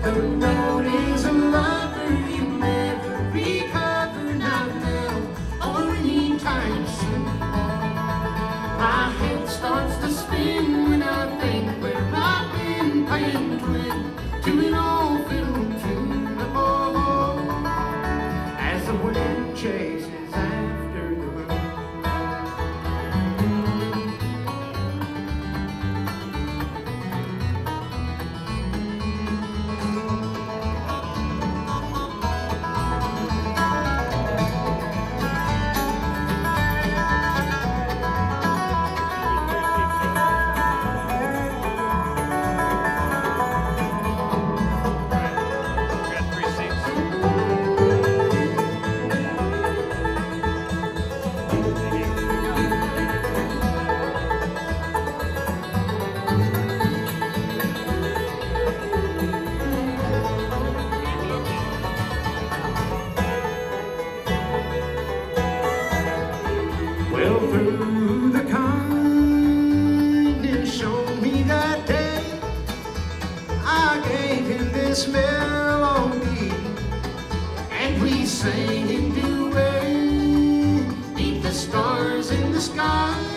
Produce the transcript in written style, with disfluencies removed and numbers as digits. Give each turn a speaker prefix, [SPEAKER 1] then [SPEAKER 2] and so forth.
[SPEAKER 1] The road is a lover you never recover, not now or anytime soon. My head starts to spin when I think where I've been playing twin to an old fiddle tune. Oh, as the wind chases after the moon. Well, through the kindness shown me that day, I gave him this melody, and we sang in duet, 'neath the stars in the sky.